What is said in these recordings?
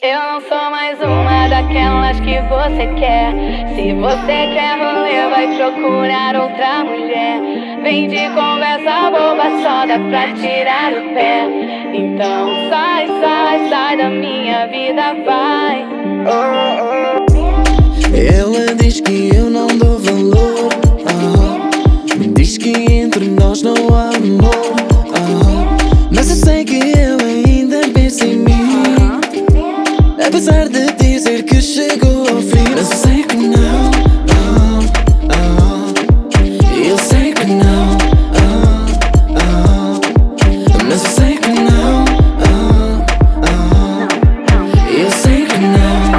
Eu não sou mais uma daquelas que você quer. Se você quer rolê, vai procurar outra mulher. Vem de conversa boba, só dá pra tirar o pé. Então sai, sai, sai da minha vida, vai. Ela diz que eu não dou valor, diz que entre nós não há amor, mas eu sei que ela ainda pensa em mim, apesar de dizer que chegou ao fim. Mas eu sei que não, eu sei que não, mas eu sei que não, eu sei que não.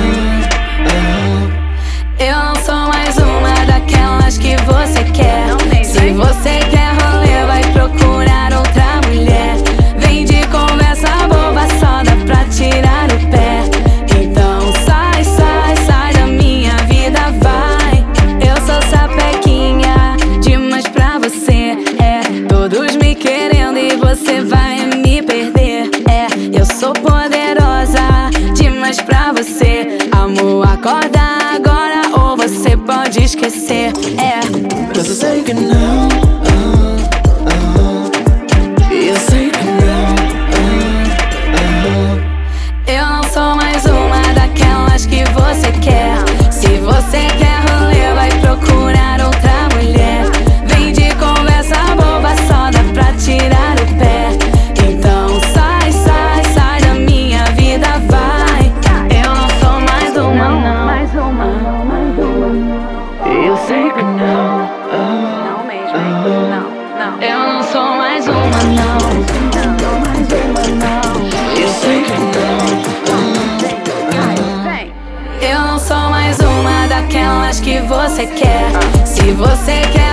Eu não sou mais uma daquelas que você quer. Se você quer rolê, vai procurar outra mulher. Vem de conversa boba, só dá pra tirar o pé. Então sai, sai, sai da minha vida, vai. Eu sou sapequinha demais pra você. Todos me querendo e você vai me perder. Eu sou poderosa demais pra você. Amor, acorda agora ou você pode esquecer. Mas eu sei que não, eu sei que não, eu não sou mais uma daquelas que você quer. Se você quer rolê, vai procurar outra mulher. Vem de conversa boba, só dá pra tirar o pé. Então sai, sai, sai da minha vida, vai. Eu não sou mais uma, não. Mais uma, não, mais uma. eu sei que não, Não mesmo, não. Eu não sou mais uma, não. Não, mais uma, não. eu sei que não. Eu não sou mais uma daquelas que você quer. Se você quer